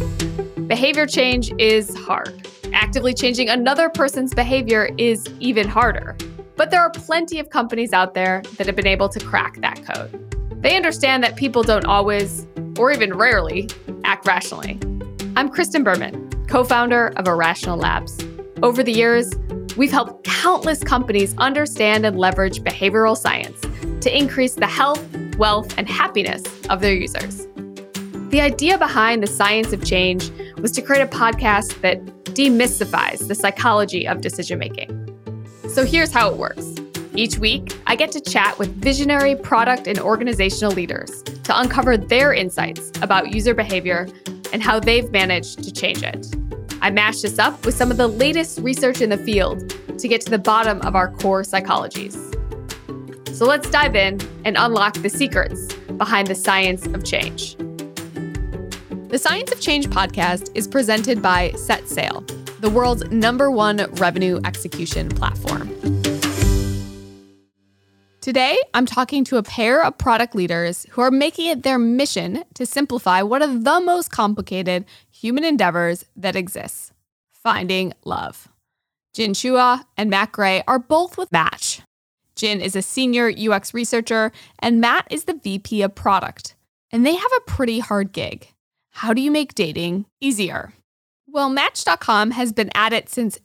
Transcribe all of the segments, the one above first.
Behavior change is hard. Actively changing another person's behavior is even harder. But there are plenty of companies out there that have been able to crack that code. They understand that people don't always, or even rarely, act rationally. I'm Kristen Berman, co-founder of Irrational Labs. Over the years, we've helped countless companies understand and leverage behavioral science to increase the health, wealth, and happiness of their users. The idea behind the science of change was to create a podcast that demystifies the psychology of decision-making. So here's how it works. Each week, I get to chat with visionary product and organizational leaders to uncover their insights about user behavior and how they've managed to change it. I mash this up with some of the latest research in the field to get to the bottom of our core psychologies. So let's dive in and unlock the secrets behind the science of change. The Science of Change podcast is presented by SetSail, the world's #1 revenue execution platform. Today, I'm talking to a pair of product leaders who are making it their mission to simplify one of the most complicated human endeavors that exists, finding love. Jin Chua and Matt Gray are both with Match. Jin is a senior UX researcher, and Matt is the VP of product. And they have a pretty hard gig. How do you make dating easier? Well, Match.com has been at it since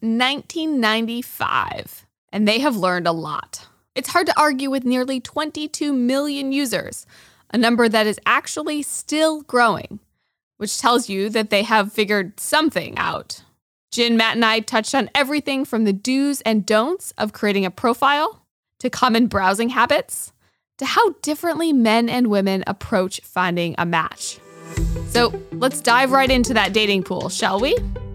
1995, and they have learned a lot. It's hard to argue with nearly 22 million users, a number that is actually still growing, which tells you that they have figured something out. Jin, Matt, and I touched on everything from the do's and don'ts of creating a profile, to common browsing habits, to how differently men and women approach finding a match. So let's dive right into that dating pool, shall we?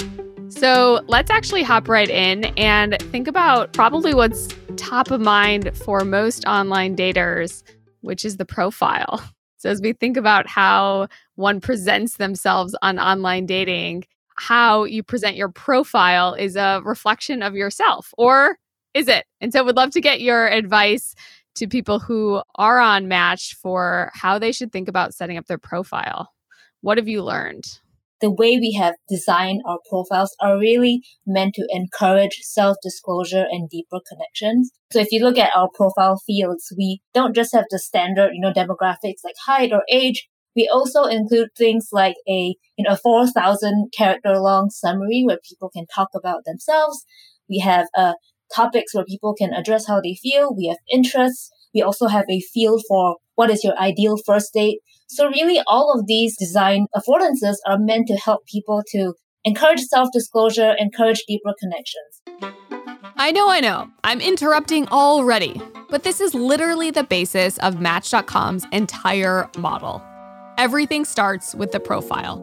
So let's actually hop right in and think about probably what's top of mind for most online daters, which is the profile. So as we think about how one presents themselves on online dating, how you present your profile is a reflection of yourself, or is it? And so we'd love to get your advice to people who are on Match for how they should think about setting up their profile. What have you learned? The way we have designed our profiles are really meant to encourage self-disclosure and deeper connections. So if you look at our profile fields, we don't just have the standard, demographics like height or age. We also include things like a 4,000 character long summary where people can talk about themselves. We have topics where people can address how they feel. We have interests. We also have a field for what is your ideal first date. So really, all of these design affordances are meant to help people to encourage self-disclosure, encourage deeper connections. I know. I'm interrupting already. But this is literally the basis of Match.com's entire model. Everything starts with the profile.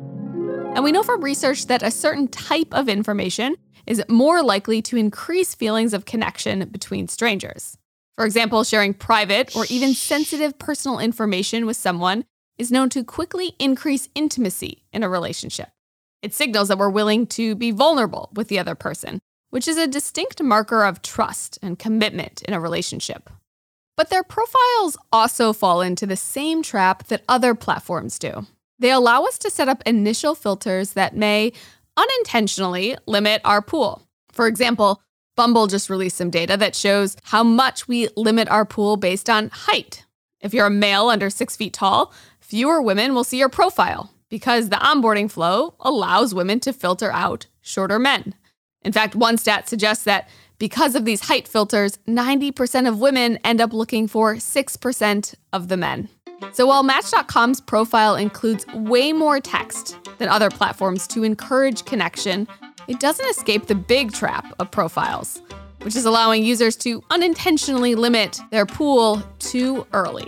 And we know from research that a certain type of information is more likely to increase feelings of connection between strangers. For example, sharing private or even sensitive personal information with someone is known to quickly increase intimacy in a relationship. It signals that we're willing to be vulnerable with the other person, which is a distinct marker of trust and commitment in a relationship. But their profiles also fall into the same trap that other platforms do. They allow us to set up initial filters that may unintentionally limit our pool. For example, Bumble just released some data that shows how much we limit our pool based on height. If you're a male under 6 feet tall, fewer women will see your profile because the onboarding flow allows women to filter out shorter men. In fact, one stat suggests that because of these height filters, 90% of women end up looking for 6% of the men. So while Match.com's profile includes way more text than other platforms to encourage connection, it doesn't escape the big trap of profiles, which is allowing users to unintentionally limit their pool too early.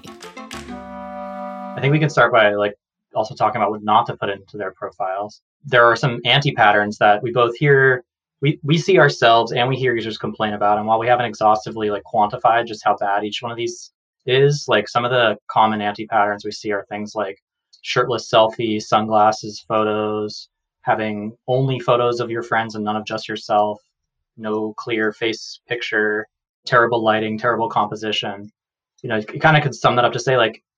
I think we can start by also talking about what not to put into their profiles. There are some anti-patterns that we both hear, we see ourselves and we hear users complain about. And while we haven't exhaustively quantified just how bad each one of these is, some of the common anti-patterns we see are things like shirtless selfie, sunglasses, photos, having only photos of your friends and none of just yourself, no clear face picture, terrible lighting, terrible composition. You kind of could sum that up to say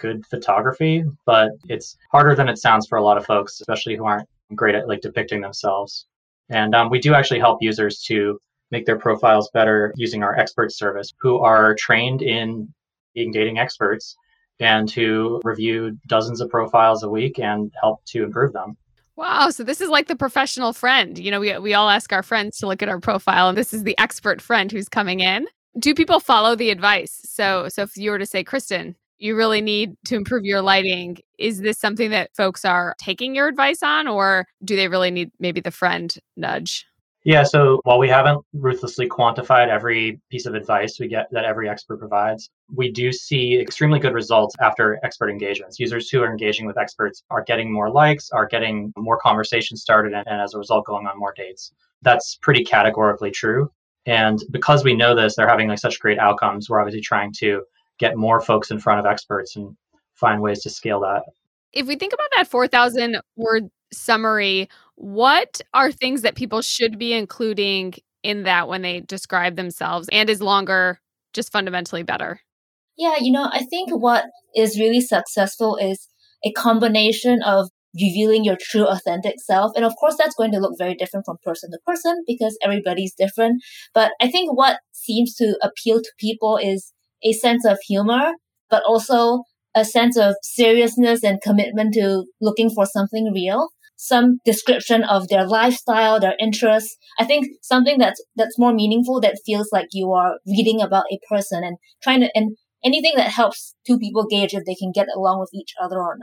good photography, but it's harder than it sounds for a lot of folks, especially who aren't great at like depicting themselves. And we do actually help users to make their profiles better using our expert service, who are trained in being dating experts and who review dozens of profiles a week and help to improve them. Wow. So this is like the professional friend. You know, we all ask our friends to look at our profile, and this is the expert friend who's coming in. Do people follow the advice? So if you were to say, Kristen, you really need to improve your lighting, is this something that folks are taking your advice on, or do they really need maybe the friend nudge? Yeah, so while we haven't ruthlessly quantified every piece of advice we get that every expert provides, we do see extremely good results after expert engagements. Users who are engaging with experts are getting more likes, are getting more conversations started, and as a result, going on more dates. That's pretty categorically true. And because we know this, they're having like such great outcomes. We're obviously trying to get more folks in front of experts and find ways to scale that. If we think about that 4,000 word summary, what are things that people should be including in that when they describe themselves? And is longer just fundamentally better? Yeah, I think what is really successful is a combination of revealing your true authentic self. And of course, that's going to look very different from person to person because everybody's different. But I think what seems to appeal to people is a sense of humor, but also a sense of seriousness and commitment to looking for something real, some description of their lifestyle, their interests. I think something that's more meaningful, that feels like you are reading about a person and and anything that helps two people gauge if they can get along with each other or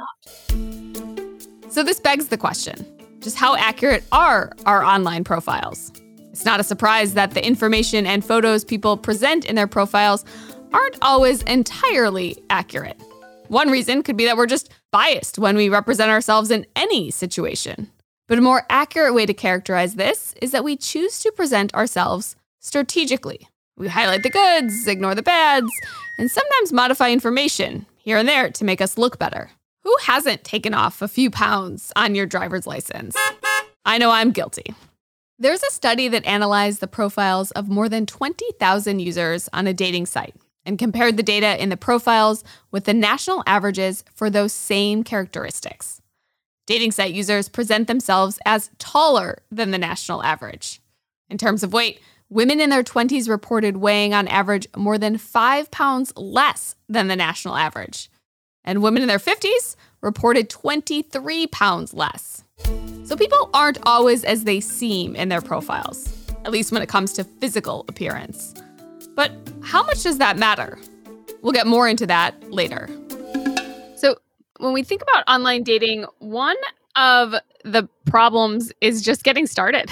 not. So this begs the question, just how accurate are our online profiles? It's not a surprise that the information and photos people present in their profiles aren't always entirely accurate. One reason could be that we're just biased when we represent ourselves in any situation. But a more accurate way to characterize this is that we choose to present ourselves strategically. We highlight the goods, ignore the bads, and sometimes modify information here and there to make us look better. Who hasn't taken off a few pounds on your driver's license? I know I'm guilty. There's a study that analyzed the profiles of more than 20,000 users on a dating site and compared the data in the profiles with the national averages for those same characteristics. Dating site users present themselves as taller than the national average. In terms of weight, women in their 20s reported weighing on average more than 5 pounds less than the national average. And women in their 50s reported 23 pounds less. So people aren't always as they seem in their profiles, at least when it comes to physical appearance. But how much does that matter? We'll get more into that later. So when we think about online dating, one of the problems is just getting started.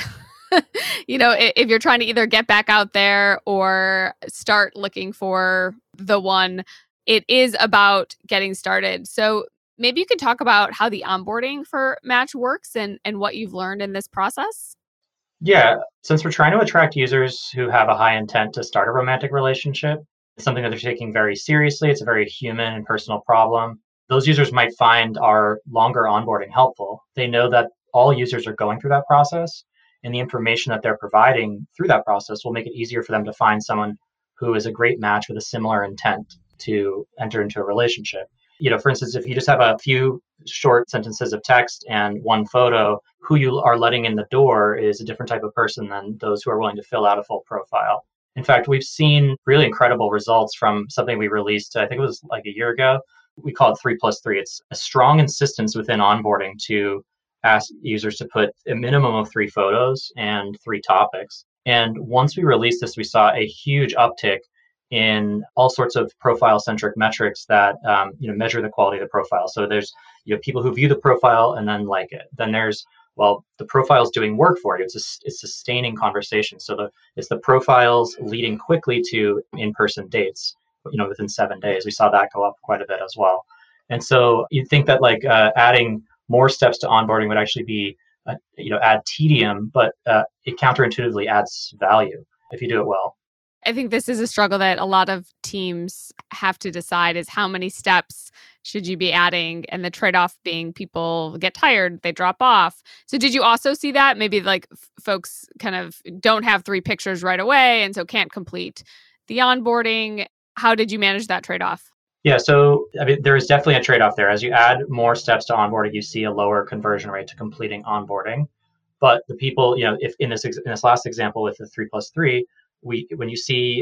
If you're trying to either get back out there or start looking for the one, it is about getting started. So maybe you could talk about how the onboarding for Match works and what you've learned in this process. Yeah, since we're trying to attract users who have a high intent to start a romantic relationship, it's something that they're taking very seriously. It's a very human and personal problem. Those users might find our longer onboarding helpful. They know that all users are going through that process, and the information that they're providing through that process will make it easier for them to find someone who is a great match with a similar intent to enter into a relationship. For instance, if you just have a few short sentences of text and one photo, who you are letting in the door is a different type of person than those who are willing to fill out a full profile. In fact, we've seen really incredible results from something we released, I think it was like a year ago. We call it 3+3. It's a strong insistence within onboarding to ask users to put a minimum of 3 photos and 3 topics. And once we released this, we saw a huge uptick in all sorts of profile-centric metrics that measure the quality of the profile. So there's people who view the profile and then like it. Then there's the profile's doing work for you. It's sustaining conversation. So it's the profiles leading quickly to in-person dates. Within 7 days, we saw that go up quite a bit as well. And so you'd think that adding more steps to onboarding would actually be add tedium, but it counterintuitively adds value if you do it well. I think this is a struggle that a lot of teams have to decide is how many steps should you be adding, and the trade-off being people get tired, they drop off. So did you also see that? Maybe folks kind of don't have 3 pictures right away and so can't complete the onboarding. How did you manage that trade-off? Yeah, so I mean, there is definitely a trade-off there. As you add more steps to onboarding, you see a lower conversion rate to completing onboarding. But the people, if in this last example with the 3+3, when you see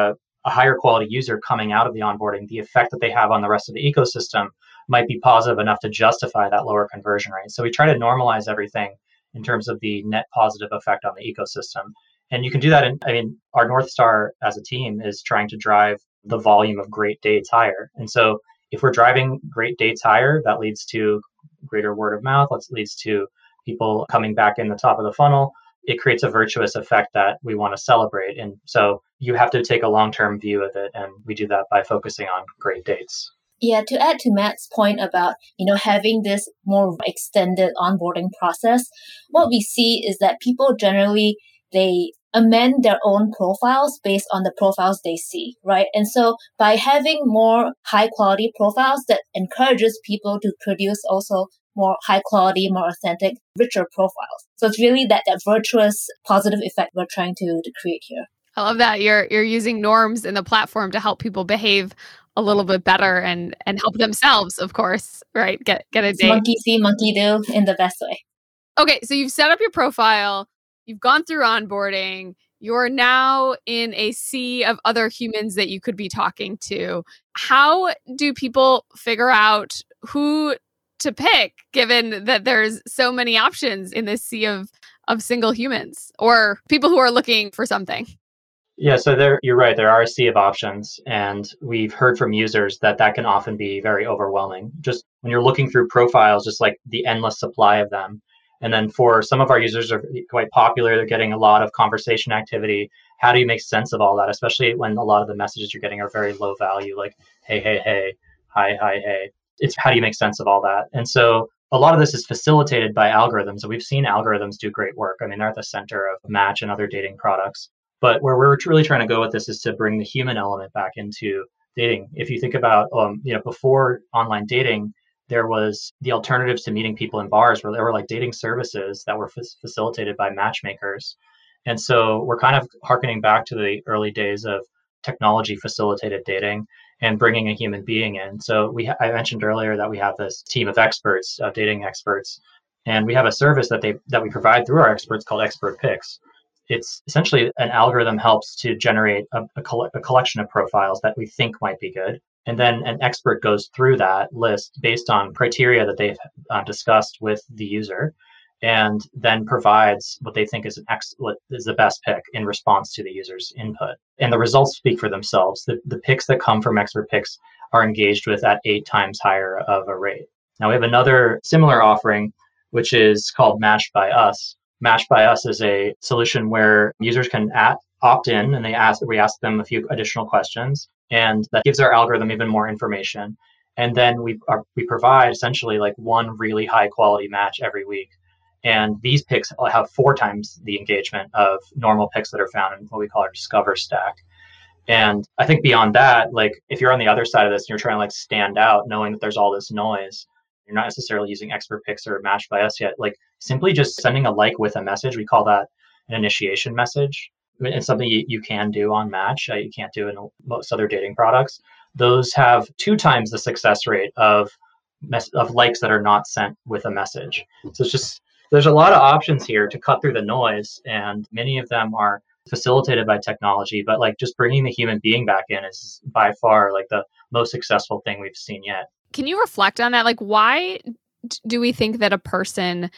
a higher quality user coming out of the onboarding, the effect that they have on the rest of the ecosystem might be positive enough to justify that lower conversion rate. So we try to normalize everything in terms of the net positive effect on the ecosystem. And you can do that. Our North Star as a team is trying to drive the volume of great dates higher. And so if we're driving great dates higher, that leads to greater word of mouth, that leads to people coming back in the top of the funnel. It creates a virtuous effect that we want to celebrate. And so you have to take a long-term view of it. And we do that by focusing on great dates. Yeah, to add to Matt's point about, having this more extended onboarding process, what we see is that people generally, they amend their own profiles based on the profiles they see, right? And so by having more high quality profiles, that encourages people to produce also more high quality, more authentic, richer profiles. So it's really that virtuous positive effect we're trying to create here. I love that you're using norms in the platform to help people behave a little bit better and help themselves, of course, right? Get a date. Monkey see, monkey do in the best way. Okay, so you've set up your profile, you've gone through onboarding, you're now in a sea of other humans that you could be talking to. How do people figure out who to pick, given that there's so many options in this sea of single humans or people who are looking for something? Yeah, so you're right. There are a sea of options, and we've heard from users that can often be very overwhelming. Just when you're looking through profiles, just like the endless supply of them. And then for some of our users are quite popular, they're getting a lot of conversation activity. How do you make sense of all that, especially when a lot of the messages you're getting are very low value, like hey, hey, hey, hi, hi, hey. It's how do you make sense of all that? And so a lot of this is facilitated by algorithms. And we've seen algorithms do great work. I mean, they're at the center of Match and other dating products. But where we're really trying to go with this is to bring the human element back into dating. If you think about, before online dating, there was the alternatives to meeting people in bars where there were like dating services that were facilitated by matchmakers. And so we're kind of harkening back to the early days of technology facilitated dating and bringing a human being in. So I mentioned earlier that we have this team of experts, dating experts, and we have a service that we provide through our experts called Expert Picks. It's essentially an algorithm helps to generate a collection of profiles that we think might be good. And then an expert goes through that list based on criteria that they've discussed with the user, and then provides what they think is what is the best pick in response to the user's input. And the results speak for themselves. The picks that come from Expert Picks are engaged with at 8 times higher of a rate. Now we have another similar offering, which is called Matched by Us. Matched by Us is a solution where users can opt in, and we ask them a few additional questions, and that gives our algorithm even more information. And then we provide essentially like one really high quality match every week. And these picks have 4 times the engagement of normal picks that are found in what we call our Discover stack. And I think beyond that, like if you're on the other side of this and you're trying to like stand out, knowing that there's all this noise, you're not necessarily using Expert Picks or Matched by Us yet, like simply just sending a like with a message. We call that an initiation message. It's something you can do on Match. You can't do in most other dating products. Those have 2 times the success rate of likes that are not sent with a message. So it's just, there's a lot of options here to cut through the noise, and many of them are facilitated by technology, but like just bringing the human being back in is by far like the most successful thing we've seen yet. Can you reflect on that? Like, why do we think that a person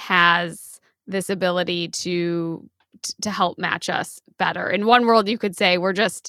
has this ability to help match us better? In one world, you could say we're just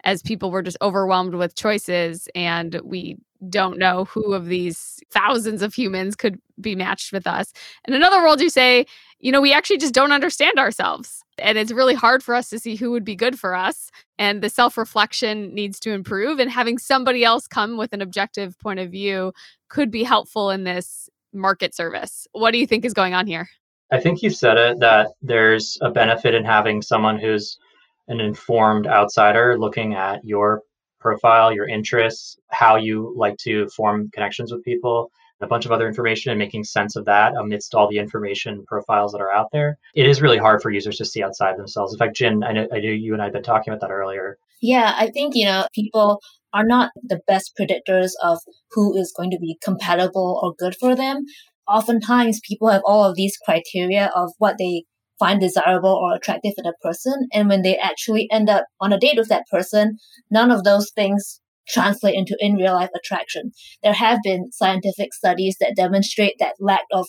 overwhelmed with choices, and we don't know who of these thousands of humans could be matched with us. In another world, you say, we actually just don't understand ourselves. And it's really hard for us to see who would be good for us. And the self-reflection needs to improve. And having somebody else come with an objective point of view could be helpful in this market service. What do you think is going on here? I think you said it, that there's a benefit in having someone who's an informed outsider looking at your profile, your interests, how you like to form connections with people, a bunch of other information, and making sense of that amidst all the information profiles that are out there. It is really hard for users to see outside themselves. In fact, Jin, I know you and I have been talking about that earlier. Yeah, I think, people are not the best predictors of who is going to be compatible or good for them. Oftentimes, people have all of these criteria of what they find desirable or attractive in a person. And when they actually end up on a date with that person, none of those things translate into in real life attraction. There have been scientific studies that demonstrate that lack of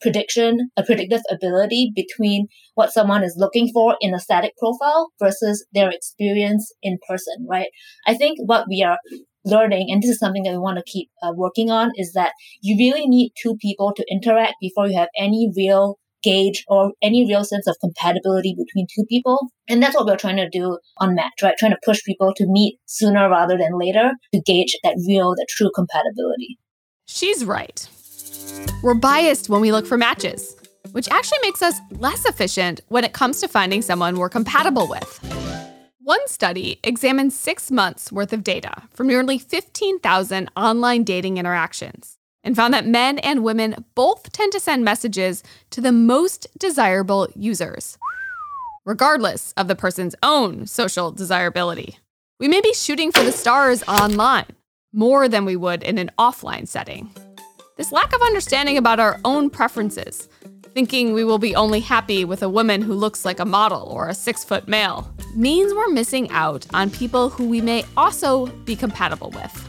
a predictive ability between what someone is looking for in a static profile versus their experience in person, right? I think what we are learning, and this is something that we want to keep working on, is that you really need two people to interact before you have any real gauge or any real sense of compatibility between two people. And that's what we're trying to do on Match, right? Trying to push people to meet sooner rather than later to gauge that true compatibility. She's right. We're biased when we look for matches, which actually makes us less efficient when it comes to finding someone we're compatible with. One study examined 6 months worth of data from nearly 15,000 online dating interactions and found that men and women both tend to send messages to the most desirable users, regardless of the person's own social desirability. We may be shooting for the stars online more than we would in an offline setting. This lack of understanding about our own preferences, thinking we will be only happy with a woman who looks like a model or a 6-foot male, means we're missing out on people who we may also be compatible with.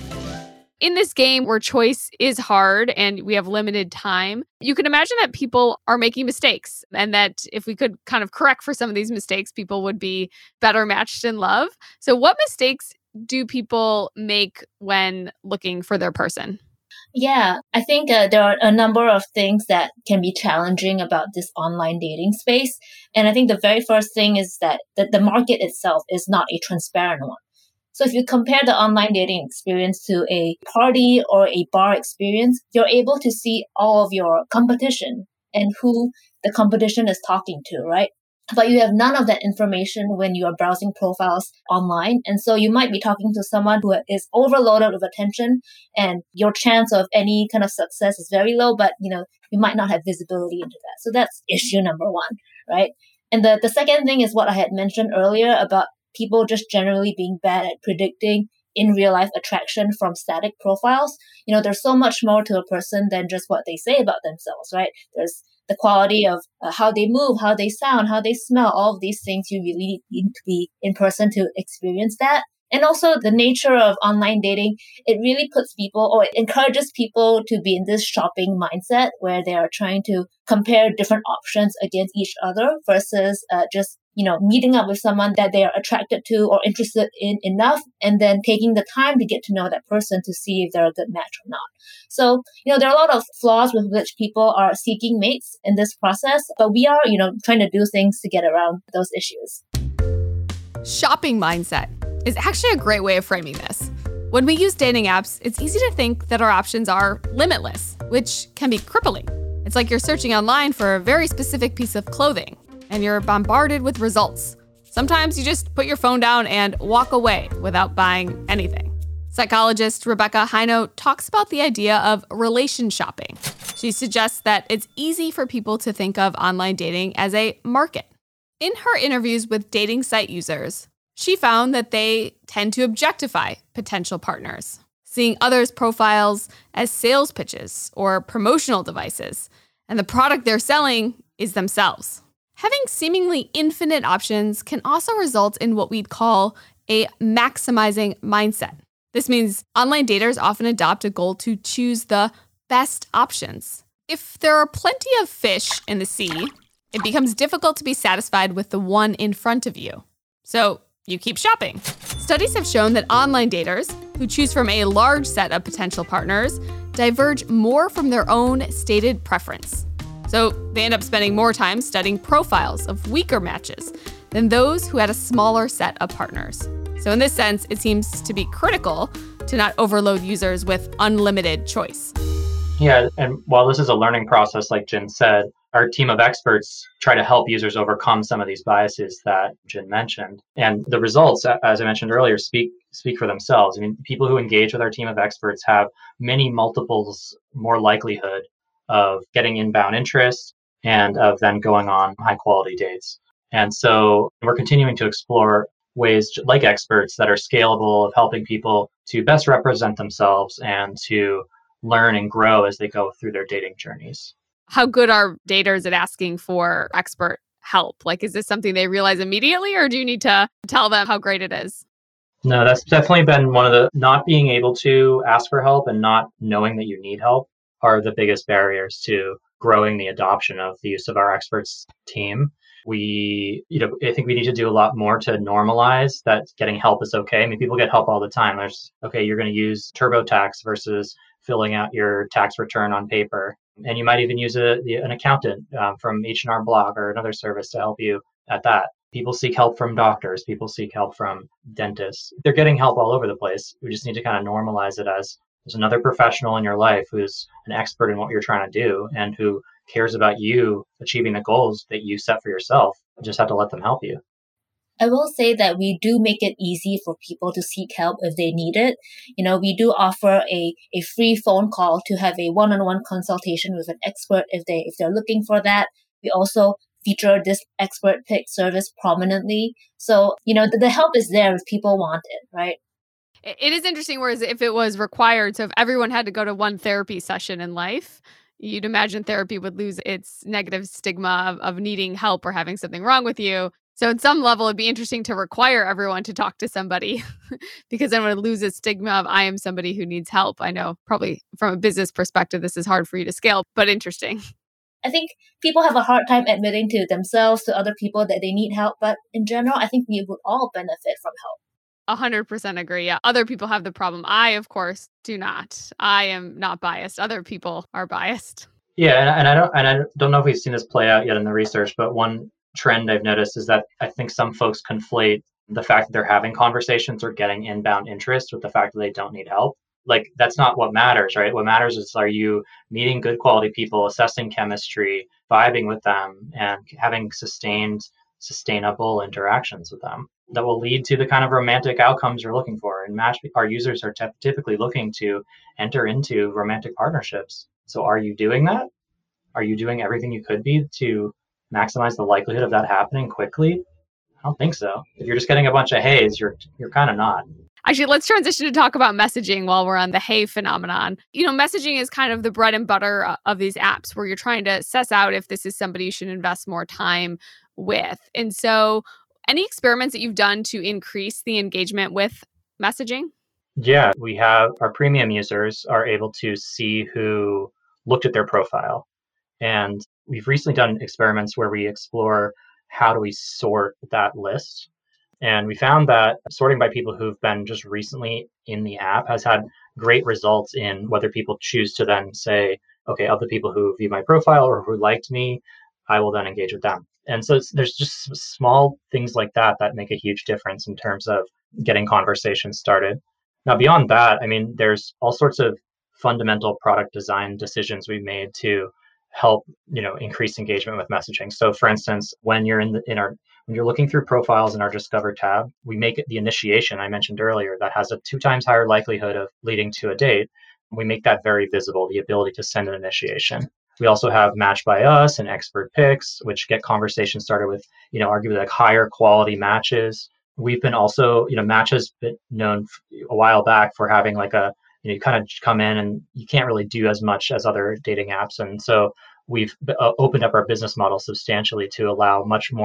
In this game where choice is hard and we have limited time, you can imagine that people are making mistakes and that if we could kind of correct for some of these mistakes, people would be better matched in love. So what mistakes do people make when looking for their person? Yeah, I think there are a number of things that can be challenging about this online dating space. And I think the very first thing is that the market itself is not a transparent one. So if you compare the online dating experience to a party or a bar experience, you're able to see all of your competition and who the competition is talking to, right? But you have none of that information when you are browsing profiles online. And so you might be talking to someone who is overloaded with attention and your chance of any kind of success is very low, but you might not have visibility into that. So that's issue number one, right? And the second thing is what I had mentioned earlier about people just generally being bad at predicting in real life attraction from static profiles. There's so much more to a person than just what they say about themselves, right? There's the quality of how they move, how they sound, how they smell, all of these things you really need to be in person to experience that. And also the nature of online dating, it really puts people or it encourages people to be in this shopping mindset where they are trying to compare different options against each other versus just meeting up with someone that they are attracted to or interested in enough and then taking the time to get to know that person to see if they're a good match or not. So, there are a lot of flaws with which people are seeking mates in this process, but we are, trying to do things to get around those issues. Shopping mindset is actually a great way of framing this. When we use dating apps, it's easy to think that our options are limitless, which can be crippling. It's like you're searching online for a very specific piece of clothing, and you're bombarded with results. Sometimes you just put your phone down and walk away without buying anything. Psychologist Rebecca Heino talks about the idea of relation shopping. She suggests that it's easy for people to think of online dating as a market. In her interviews with dating site users, she found that they tend to objectify potential partners, seeing others' profiles as sales pitches or promotional devices, and the product they're selling is themselves. Having seemingly infinite options can also result in what we'd call a maximizing mindset. This means online daters often adopt a goal to choose the best options. If there are plenty of fish in the sea, it becomes difficult to be satisfied with the one in front of you. So you keep shopping. Studies have shown that online daters, who choose from a large set of potential partners, diverge more from their own stated preference. So they end up spending more time studying profiles of weaker matches than those who had a smaller set of partners. So in this sense, it seems to be critical to not overload users with unlimited choice. Yeah, and while this is a learning process, like Jin said, our team of experts try to help users overcome some of these biases that Jin mentioned. And the results, as I mentioned earlier, speak for themselves. I mean, people who engage with our team of experts have many multiples more likelihood of getting inbound interest and of then going on high quality dates. And so we're continuing to explore ways like experts that are scalable of helping people to best represent themselves and to learn and grow as they go through their dating journeys. How good are daters at asking for expert help? Like, is this something they realize immediately, or do you need to tell them how great it is? No, that's definitely been one of the not being able to ask for help and not knowing that you need help are the biggest barriers to growing the adoption of the use of our experts team. I think we need to do a lot more to normalize that getting help is okay. I mean, people get help all the time. Okay, you're going to use TurboTax versus filling out your tax return on paper. And you might even use an accountant from H&R Block or another service to help you at that. People seek help from doctors. People seek help from dentists. They're getting help all over the place. We just need to kind of normalize it as there's another professional in your life who's an expert in what you're trying to do and who cares about you achieving the goals that you set for yourself. You just have to let them help you. I will say that we do make it easy for people to seek help if they need it. We do offer a free phone call to have a one-on-one consultation with an expert if they're looking for that. We also feature this expert pick service prominently. So, the help is there if people want it, right? It is interesting, whereas if it was required, so if everyone had to go to one therapy session in life, you'd imagine therapy would lose its negative stigma of needing help or having something wrong with you. So at some level, it'd be interesting to require everyone to talk to somebody because then it would lose its stigma of I am somebody who needs help. I know probably from a business perspective, this is hard for you to scale, but interesting. I think people have a hard time admitting to themselves, to other people that they need help. But in general, I think we would all benefit from help. 100% agree. Yeah. Other people have the problem. I, of course, do not. I am not biased. Other people are biased. Yeah. And I don't know if we've seen this play out yet in the research, but one trend I've noticed is that I think some folks conflate the fact that they're having conversations or getting inbound interest with the fact that they don't need help. Like, that's not what matters, right? What matters is, are you meeting good quality people, assessing chemistry, vibing with them, and having sustainable interactions with them that will lead to the kind of romantic outcomes you're looking for. And our users are typically looking to enter into romantic partnerships. So are you doing that? Are you doing everything you could be to maximize the likelihood of that happening quickly? I don't think so. If you're just getting a bunch of hays, you're kind of not. Actually, let's transition to talk about messaging while we're on the hey phenomenon. Messaging is kind of the bread and butter of these apps where you're trying to suss out if this is somebody you should invest more time with. And so any experiments that you've done to increase the engagement with messaging? Yeah, we have our premium users are able to see who looked at their profile. And we've recently done experiments where we explore how do we sort that list. And we found that sorting by people who've been just recently in the app has had great results in whether people choose to then say, okay, of the people who view my profile or who liked me, I will then engage with them. And so there's just small things like that make a huge difference in terms of getting conversations started. Now, beyond that, I mean, there's all sorts of fundamental product design decisions we've made to help, increase engagement with messaging. So for instance, when you're when you're looking through profiles in our Discover tab, we make it the initiation I mentioned earlier that has a 2 times higher likelihood of leading to a date. We make that very visible, the ability to send an initiation. We also have Match by Us and Expert Picks, which get conversations started with, arguably like higher quality matches. We've been also, Match has been known a while back for having like you kind of come in and you can't really do as much as other dating apps. And so we've opened up our business model substantially to allow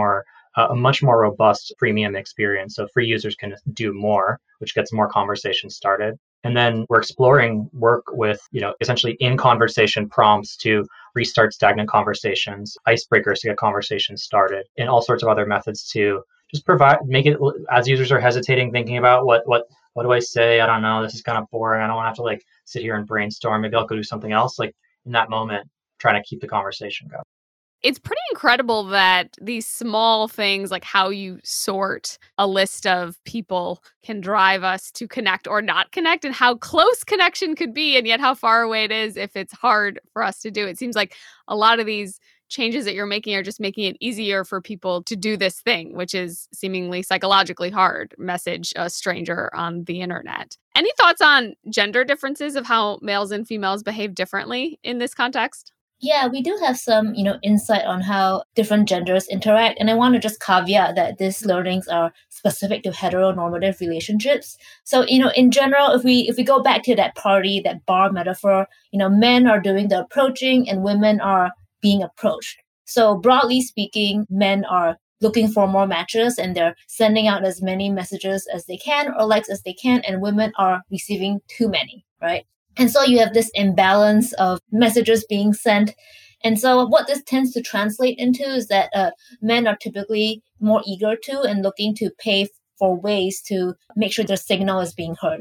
a much more robust premium experience. So free users can do more, which gets more conversations started. And then we're exploring work with, essentially in conversation prompts to restart stagnant conversations, icebreakers to get conversations started, and all sorts of other methods to just make it as users are hesitating, thinking about what do I say? I don't know. This is kind of boring. I don't want to have to sit here and brainstorm. Maybe I'll go do something else. In that moment, trying to keep the conversation going. It's pretty incredible that these small things like how you sort a list of people can drive us to connect or not connect, and how close connection could be, and yet how far away it is if it's hard for us to do. It seems like a lot of these changes that you're making are just making it easier for people to do this thing, which is seemingly psychologically hard, message a stranger on the internet. Any thoughts on gender differences of how males and females behave differently in this context? Yeah, we do have some, insight on how different genders interact. And I want to just caveat that these learnings are specific to heteronormative relationships. So, in general, if we go back to that party, that bar metaphor, men are doing the approaching and women are being approached. So broadly speaking, men are looking for more matches and they're sending out as many messages as they can or likes as they can, and women are receiving too many, right? And so you have this imbalance of messages being sent. And so what this tends to translate into is that men are typically more eager to and looking to pay for ways to make sure their signal is being heard.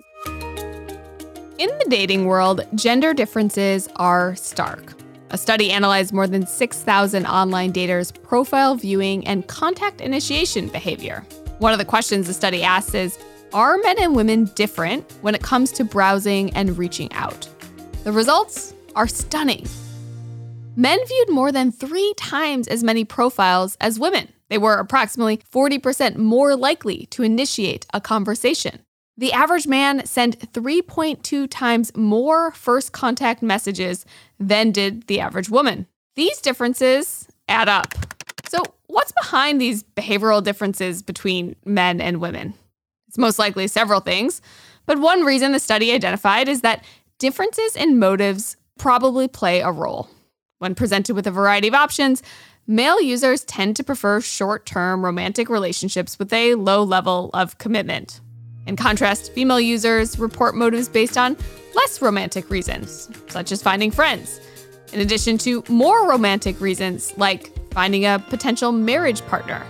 In the dating world, gender differences are stark. A study analyzed more than 6,000 online daters' profile viewing and contact initiation behavior. One of the questions the study asks is, are men and women different when it comes to browsing and reaching out? The results are stunning. Men viewed more than 3 times as many profiles as women. They were approximately 40% more likely to initiate a conversation. The average man sent 3.2 times more first contact messages than did the average woman. These differences add up. So, what's behind these behavioral differences between men and women? It's most likely several things, but one reason the study identified is that differences in motives probably play a role. When presented with a variety of options, male users tend to prefer short-term romantic relationships with a low level of commitment. In contrast, female users report motives based on less romantic reasons, such as finding friends, in addition to more romantic reasons like finding a potential marriage partner.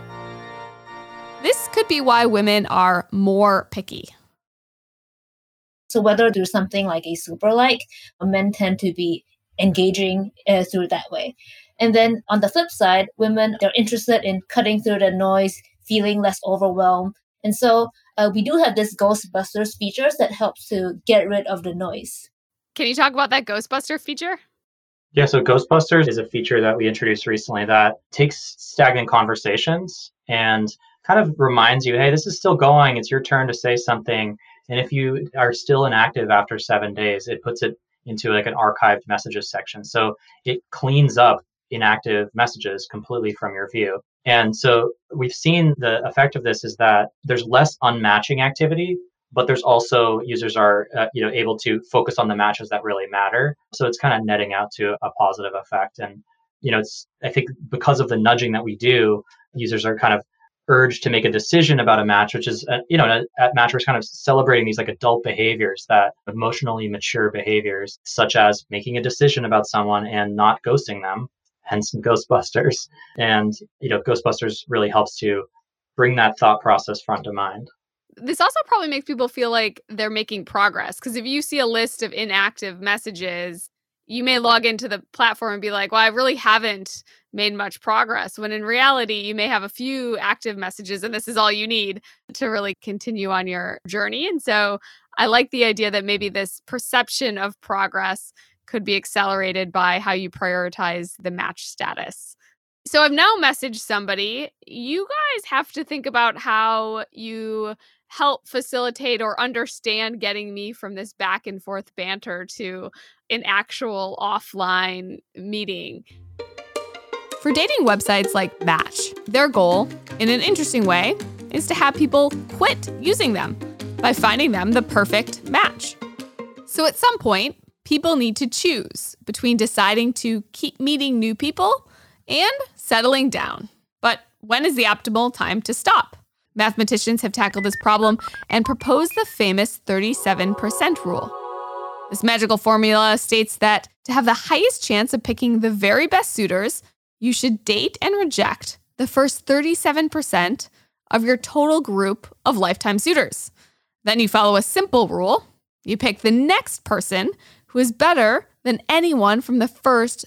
This could be why women are more picky. So whether through something like a super like, men tend to be engaging through that way. And then on the flip side, women are interested in cutting through the noise, feeling less overwhelmed. And so we do have this Ghostbusters features that helps to get rid of the noise. Can you talk about that Ghostbuster feature? Yeah, so Ghostbusters is a feature that we introduced recently that takes stagnant conversations and kind of reminds you, hey, this is still going. It's your turn to say something. And if you are still inactive after 7 days, it puts it into like an archived messages section. So it cleans up inactive messages completely from your view. And so we've seen the effect of this is that there's less unmatching activity, but there's also users are able to focus on the matches that really matter. So it's kind of netting out to a positive effect. And I think because of the nudging that we do, users are kind of urged to make a decision about a match, which is at Match we're kind of celebrating these like adult behaviors, that emotionally mature behaviors, such as making a decision about someone and not ghosting them. Hence Ghostbusters. And, Ghostbusters really helps to bring that thought process front of mind. This also probably makes people feel like they're making progress, because if you see a list of inactive messages, you may log into the platform and be like, well, I really haven't made much progress, when in reality, you may have a few active messages and this is all you need to really continue on your journey. And so I like the idea that maybe this perception of progress could be accelerated by how you prioritize the match status. So I've now messaged somebody. You guys have to think about how you help facilitate or understand getting me from this back and forth banter to an actual offline meeting. For dating websites like Match, their goal, in an interesting way, is to have people quit using them by finding them the perfect match. So at some point, people need to choose between deciding to keep meeting new people and settling down. But when is the optimal time to stop? Mathematicians have tackled this problem and proposed the famous 37% rule. This magical formula states that to have the highest chance of picking the very best suitors, you should date and reject the first 37% of your total group of lifetime suitors. Then you follow a simple rule. You pick the next person who is better than anyone from the first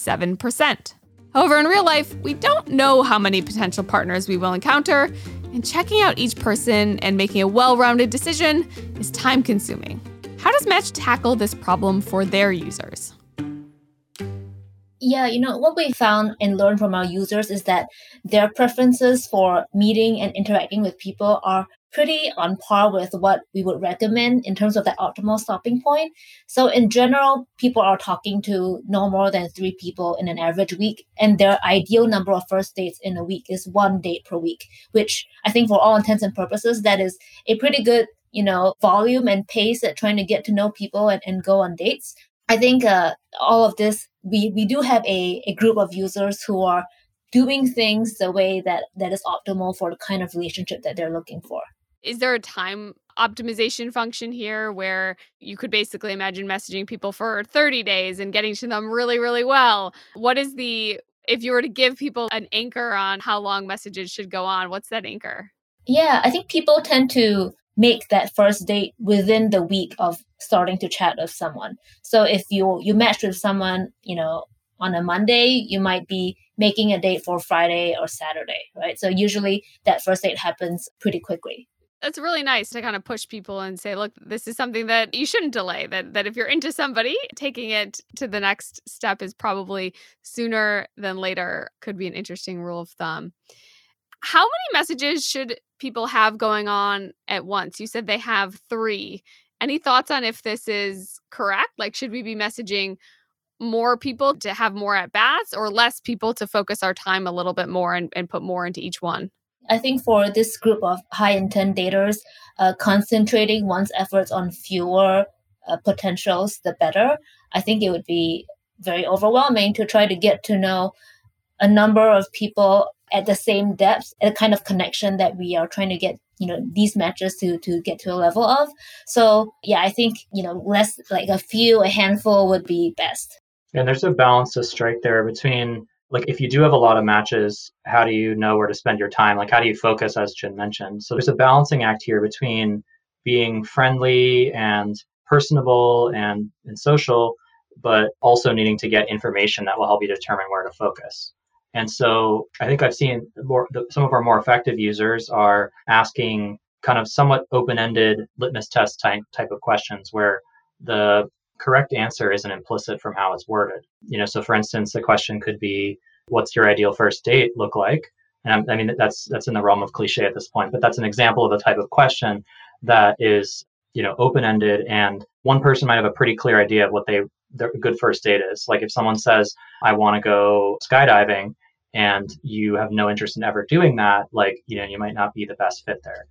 37%. However, in real life, we don't know how many potential partners we will encounter, and checking out each person and making a well-rounded decision is time-consuming. How does Match tackle this problem for their users? Yeah, what we found and learned from our users is that their preferences for meeting and interacting with people are pretty on par with what we would recommend in terms of the optimal stopping point. So in general, people are talking to no more than 3 people in an average week, and their ideal number of first dates in a week is 1 date per week, which I think for all intents and purposes, that is a pretty good, volume and pace at trying to get to know people and go on dates. I think all of this, we do have a group of users who are doing things the way that is optimal for the kind of relationship that they're looking for. Is there a time optimization function here where you could basically imagine messaging people for 30 days and getting to them really, really well? If you were to give people an anchor on how long messages should go on, what's that anchor? Yeah, I think people tend to make that first date within the week of starting to chat with someone. So if you match with someone, on a Monday, you might be making a date for Friday or Saturday, right? So usually that first date happens pretty quickly. That's really nice to kind of push people and say, look, this is something that you shouldn't delay, that if you're into somebody, taking it to the next step is probably sooner than later, could be an interesting rule of thumb. How many messages should people have going on at once? You said they have 3. Any thoughts on if this is correct? Like, should we be messaging more people to have more at bats or less people to focus our time a little bit more and put more into each one? I think for this group of high intent daters, concentrating one's efforts on fewer potentials, the better. I think it would be very overwhelming to try to get to know a number of people at the same depth, a kind of connection that we are trying to get, these matches to get to a level of. So yeah, I think, less, like a handful would be best. And there's a balance to strike there between, like, if you do have a lot of matches, how do you know where to spend your time? Like, how do you focus, as Jin mentioned? So there's a balancing act here between being friendly and personable and social, but also needing to get information that will help you determine where to focus. And so I think I've seen some of our more effective users are asking kind of somewhat open-ended litmus test type of questions where the correct answer isn't implicit from how it's worded. So for instance, the question could be, what's your ideal first date look like? And I mean, that's in the realm of cliche at this point, but that's an example of the type of question that is, open-ended, and one person might have a pretty clear idea of what their good first date is. Like if someone says, I want to go skydiving, and you have no interest in ever doing that, like, you might not be the best fit there.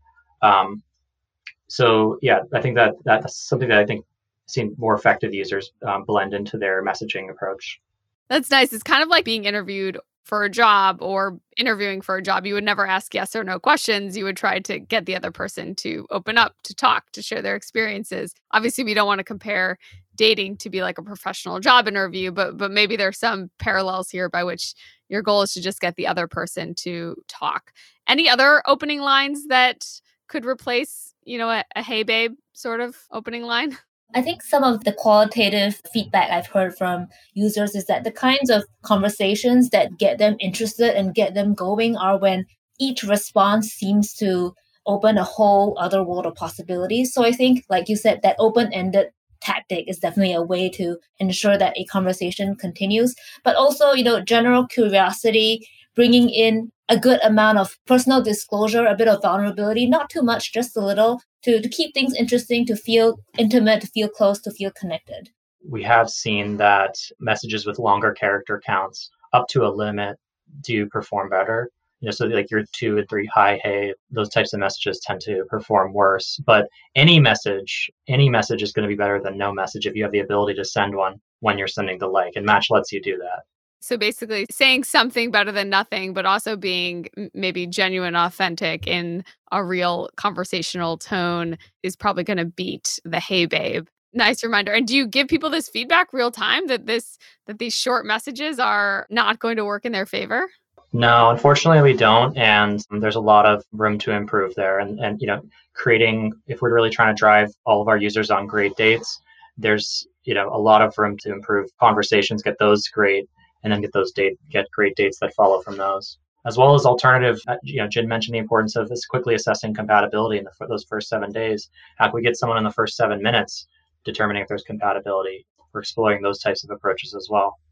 So yeah, I think that's something that I think seen more effective users blend into their messaging approach. That's nice. It's kind of like being interviewed for a job or interviewing for a job. You would never ask yes or no questions. You would try to get the other person to open up, to talk, to share their experiences. Obviously, we don't want to compare dating to be like a professional job interview, but maybe there's some parallels here by which your goal is to just get the other person to talk. Any other opening lines that could replace, a hey babe sort of opening line? I think some of the qualitative feedback I've heard from users is that the kinds of conversations that get them interested and get them going are when each response seems to open a whole other world of possibilities. So I think, like you said, that open-ended tactic is definitely a way to ensure that a conversation continues. But also, general curiosity, bringing in a good amount of personal disclosure, a bit of vulnerability, not too much, just a little, to keep things interesting, to feel intimate, to feel close, to feel connected. We have seen that messages with longer character counts up to a limit do perform better. So like your 2 and 3 hi, hey, those types of messages tend to perform worse. But any message is going to be better than no message if you have the ability to send one when you're sending the like, and Match lets you do that. So basically saying something better than nothing, but also being maybe genuine, authentic in a real conversational tone is probably going to beat the hey babe. Nice reminder. And do you give people this feedback real time that these short messages are not going to work in their favor? No, unfortunately we don't. And there's a lot of room to improve there. And creating, if we're really trying to drive all of our users on great dates, there's, a lot of room to improve conversations, get those great, and then get great dates that follow from those. As well as alternative, Jin mentioned the importance of this quickly assessing compatibility in those first 7 days. How can we get someone in the first 7 minutes determining if there's compatibility? We're exploring those types of approaches as well.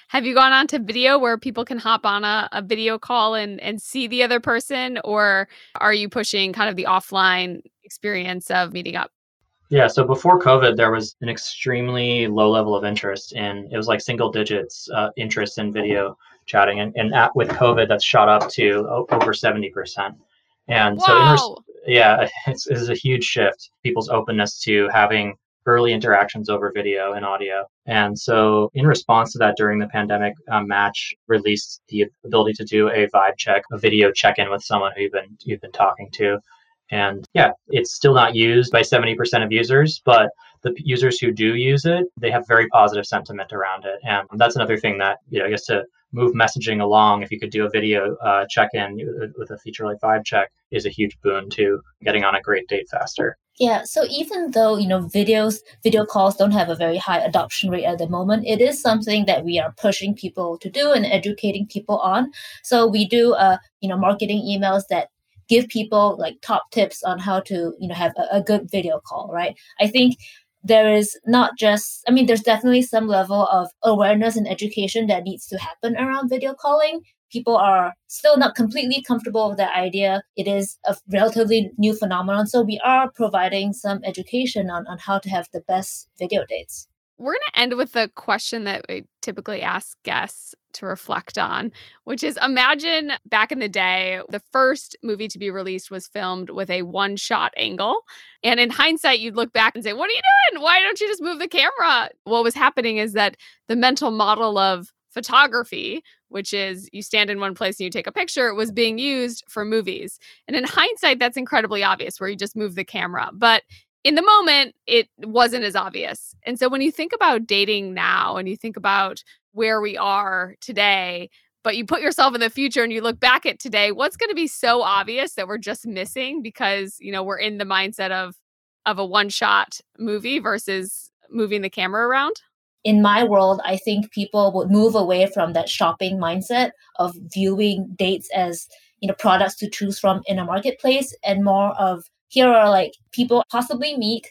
Have you gone on to video where people can hop on a video call and see the other person? Or are you pushing kind of the offline experience of meeting up? Yeah, so before COVID, there was an extremely low level of interest it was like single digits interest in video chatting. With COVID, that's shot up to over 70%. And so, Wow. yeah, it's a huge shift, people's openness to having early interactions over video and audio. And so, in response to that, during the pandemic, Match released the ability to do a vibe check, a video check-in with someone who you've been talking to. And yeah, it's still not used by 70% of users, but the users who do use it, they have very positive sentiment around it. And that's another thing that, I guess to move messaging along, if you could do a video check-in with a feature like Vibe Check is a huge boon to getting on a great date faster. Yeah, so even though, video calls don't have a very high adoption rate at the moment, it is something that we are pushing people to do and educating people on. So we do, marketing emails that give people like top tips on how to, have a good video call, right? I think there is there's definitely some level of awareness and education that needs to happen around video calling. People are still not completely comfortable with that idea. It is a relatively new phenomenon. So we are providing some education on how to have the best video dates. We're going to end with the question that we typically ask guests to reflect on, which is imagine back in the day, the first movie to be released was filmed with a one-shot angle. And in hindsight, you'd look back and say, what are you doing? Why don't you just move the camera? What was happening is that the mental model of photography, which is you stand in one place and you take a picture, was being used for movies. And in hindsight, that's incredibly obvious where you just move the camera. But in the moment, it wasn't as obvious. And so when you think about dating now and you think about where we are today, but you put yourself in the future and you look back at today, what's going to be so obvious that we're just missing because, we're in the mindset of a one-shot movie versus moving the camera around? In my world, I think people would move away from that shopping mindset of viewing dates as, products to choose from in a marketplace and more of here are like people possibly meet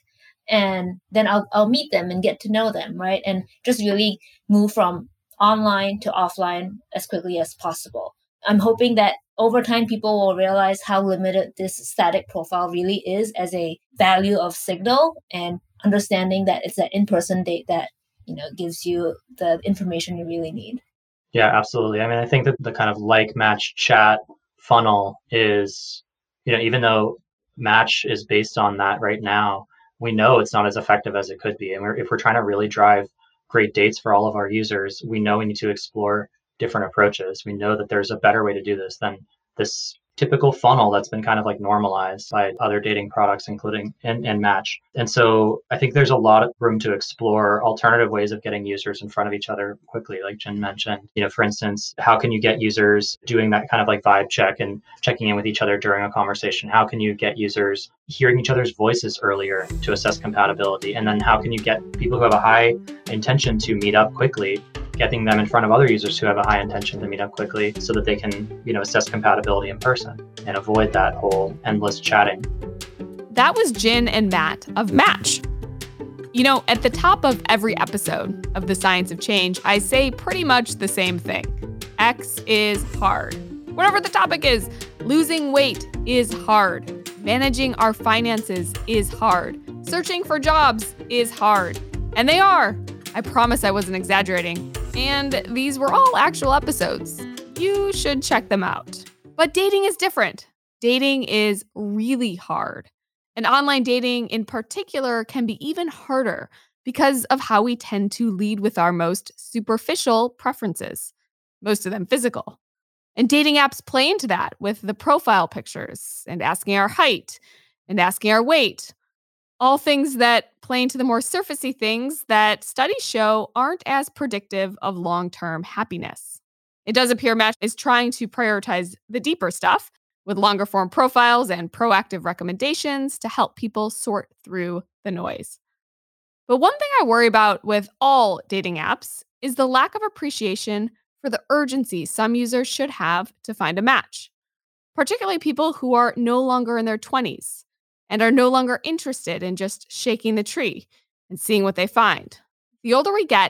and then I'll meet them and get to know them, right? And just really move from online to offline as quickly as possible. I'm hoping that over time, people will realize how limited this static profile really is as a value of signal and understanding that it's an in-person date that, gives you the information you really need. Yeah, absolutely. I mean, I think that the kind of like match chat funnel is, even though Match is based on that right now, we know it's not as effective as it could be. And if we're trying to really drive great dates for all of our users, we know we need to explore different approaches. We know that there's a better way to do this than this typical funnel that's been kind of like normalized by other dating products, including and Match. And so I think there's a lot of room to explore alternative ways of getting users in front of each other quickly, like Jin mentioned. For instance, how can you get users doing that kind of like vibe check and checking in with each other during a conversation? How can you get users hearing each other's voices earlier to assess compatibility? And then how can you get people who have a high intention to meet up quickly, getting them in front of other users who have a high intention to meet up quickly so that they can, assess compatibility in person and avoid that whole endless chatting. That was Jin and Matt of Match. At the top of every episode of The Science of Change, I say pretty much the same thing. X is hard. Whatever the topic is, losing weight is hard. Managing our finances is hard. Searching for jobs is hard. And they are. I promise I wasn't exaggerating. And these were all actual episodes. You should check them out. But dating is different. Dating is really hard. And online dating in particular can be even harder because of how we tend to lead with our most superficial preferences, most of them physical. And dating apps play into that with the profile pictures and asking our height and asking our weight. All things that play into the more surfacey things that studies show aren't as predictive of long-term happiness. It does appear Match is trying to prioritize the deeper stuff with longer form profiles and proactive recommendations to help people sort through the noise. But one thing I worry about with all dating apps is the lack of appreciation for the urgency some users should have to find a match, particularly people who are no longer in their 20s and are no longer interested in just shaking the tree and seeing what they find. The older we get,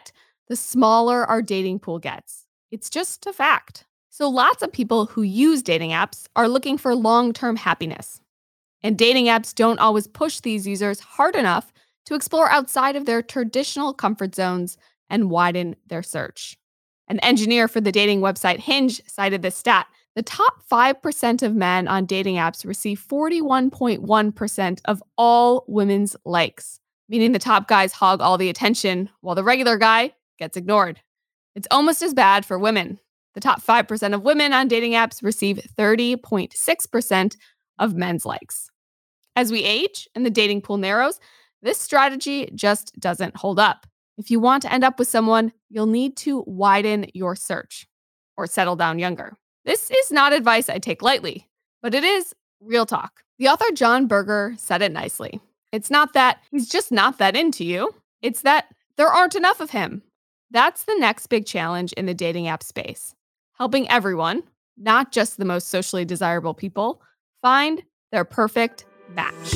the smaller our dating pool gets. It's just a fact. So lots of people who use dating apps are looking for long-term happiness. And dating apps don't always push these users hard enough to explore outside of their traditional comfort zones and widen their search. An engineer for the dating website Hinge cited this stat. The top 5% of men on dating apps receive 41.1% of all women's likes, meaning the top guys hog all the attention while the regular guy gets ignored. It's almost as bad for women. The top 5% of women on dating apps receive 30.6% of men's likes. As we age and the dating pool narrows, this strategy just doesn't hold up. If you want to end up with someone, you'll need to widen your search or settle down younger. This is not advice I take lightly, but it is real talk. The author John Berger said it nicely. It's not that he's just not that into you. It's that there aren't enough of him. That's the next big challenge in the dating app space. Helping everyone, not just the most socially desirable people, find their perfect match.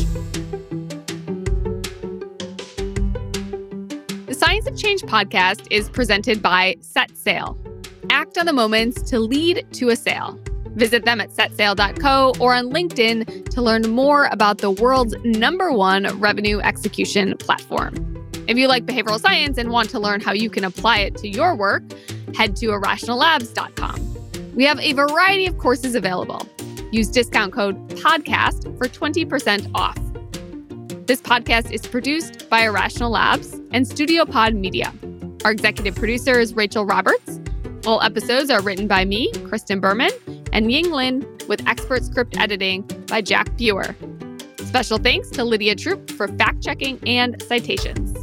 The Science of Change podcast is presented by Set Sail. Act on the moments to lead to a sale. Visit them at setsail.co or on LinkedIn to learn more about the world's #1 revenue execution platform. If you like behavioral science and want to learn how you can apply it to your work, head to irrationallabs.com. We have a variety of courses available. Use discount code PODCAST for 20% off. This podcast is produced by Irrational Labs and Studio Pod Media. Our executive producer is Rachel Roberts. All episodes are written by me, Kristen Berman, and Ying Lin, with expert script editing by Jack Buer. Special thanks to Lydia Troop for fact-checking and citations.